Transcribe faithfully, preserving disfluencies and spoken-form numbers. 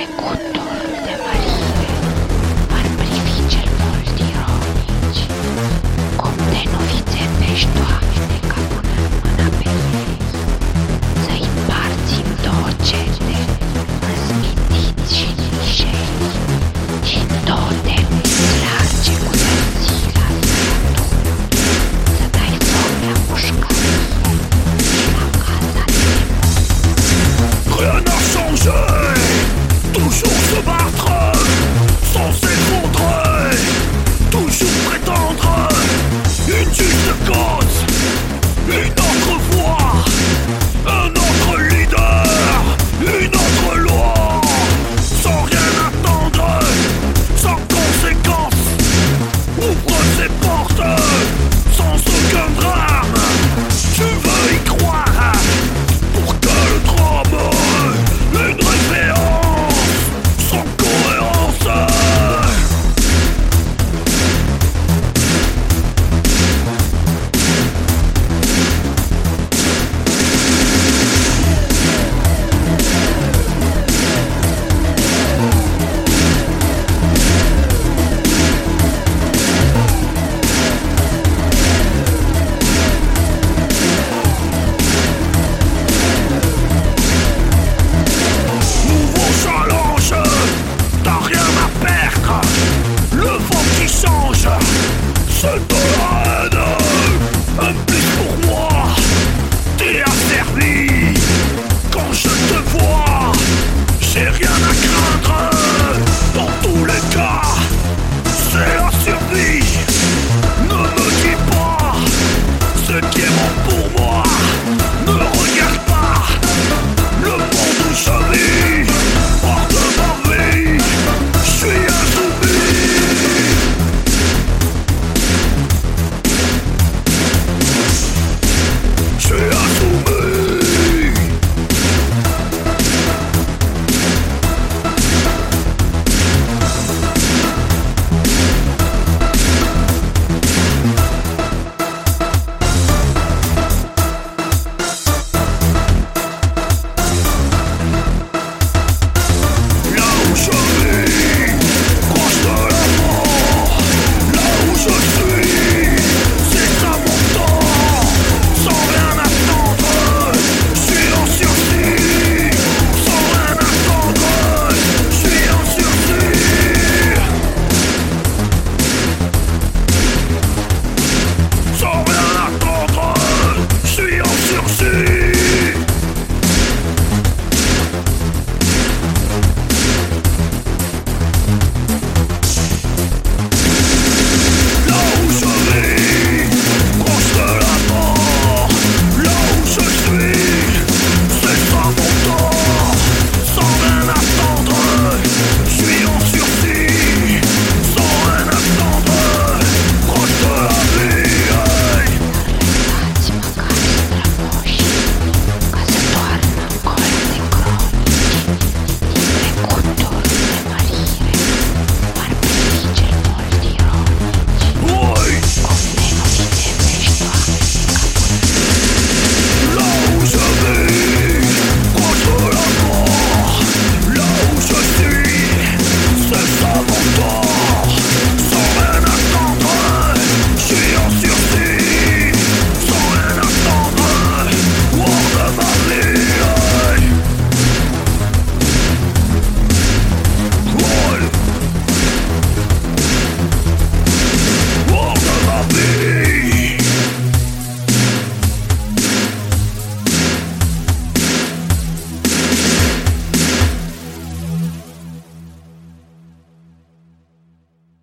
Trecutul de mărire ar privi cel mult ironici, cum de nu vițepești, Doamne, ca punând mâna pe ei, să-i împarțim două cete, însmintiți și nișei, și în două temni large cu tății la sfârtul, să dai foc la pușcărie și la casa de Rien n'a changé, toujours se battre, sans s'effondrer, toujours prétendre une juste cause, une autre voix, un autre leader, une autre loi, sans rien attendre, sans conséquence, ouvre ses portes, sans aucun drame, tu veux y croire, pour que le drame, une référence, sans cohérence. Nouveau challenge, t'as rien à perdre. Le vent qui change, c'est de la haine. Un plus pour moi, t'es asservi. Quand je te vois, j'ai rien à craindre. Dans tous les cas, c'est la survie. Ne me dis pas ce qui est bon pour moi. Ne regarde pas le monde où je vis.